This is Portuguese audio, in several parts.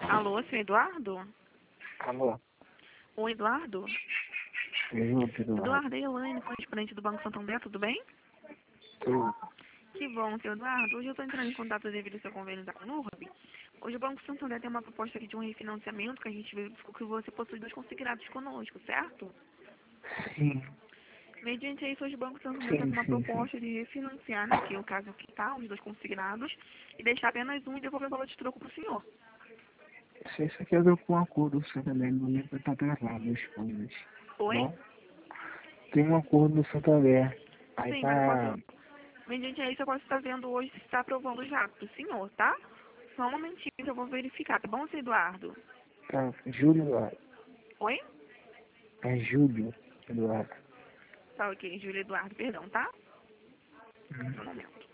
Alô, seu Eduardo? Alô? Oi, Eduardo? Eduardo. Eduardo, é Elaine, correspondente do Banco Santander, tudo bem? Tudo. Que bom, seu Eduardo. Hoje eu estou entrando em contato devido ao seu convênio da Conurb. Hoje o Banco Santander tem uma proposta aqui de um refinanciamento que a gente verificou que você possui 2 consignados conosco, certo? Sim, Mediante isso, hoje o Banco Santander está com uma sim. proposta de refinanciar, né, que é o caso que está, os 2 consignados, e deixar apenas um e devolver o valor de troco para o senhor. Se isso aqui eu com um acordo, você também no momento vai estar gravado as coisas. Oi? Bom? Tem um acordo no Santander. Aí Sim, mas eu tá. posso... Mediante isso, eu posso estar vendo hoje se está aprovando já para o senhor, tá? Só um momentinho que eu vou verificar, tá bom, seu Eduardo? Tá. Júlio Eduardo. Oi? É Júlio Eduardo. Tá ok, Júlio Eduardo, perdão, tá? Um Uhum. momento.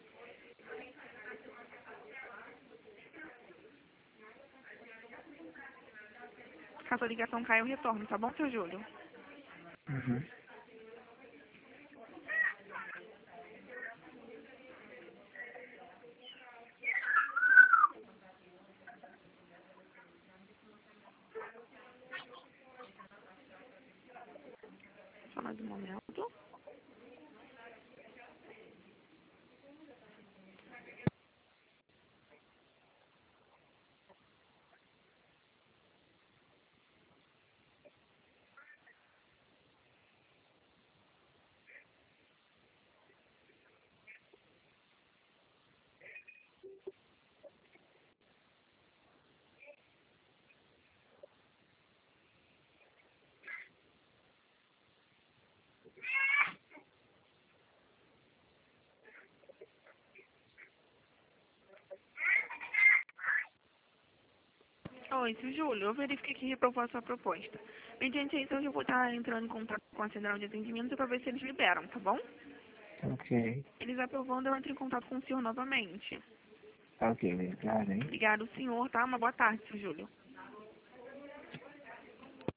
Caso a ligação caia, eu retorno, tá bom, seu Júlio? Uhum. Só mais um momento. Oi, seu Júlio, eu verifiquei que reprovou a sua proposta. Mediante isso, eu já vou estar entrando em contato com a central de atendimento para ver se eles liberam, tá bom? Ok. Eles aprovando, eu entro em contato com o senhor novamente. Ok, obrigado, hein? Obrigado, senhor, tá? Uma boa tarde, seu Júlio.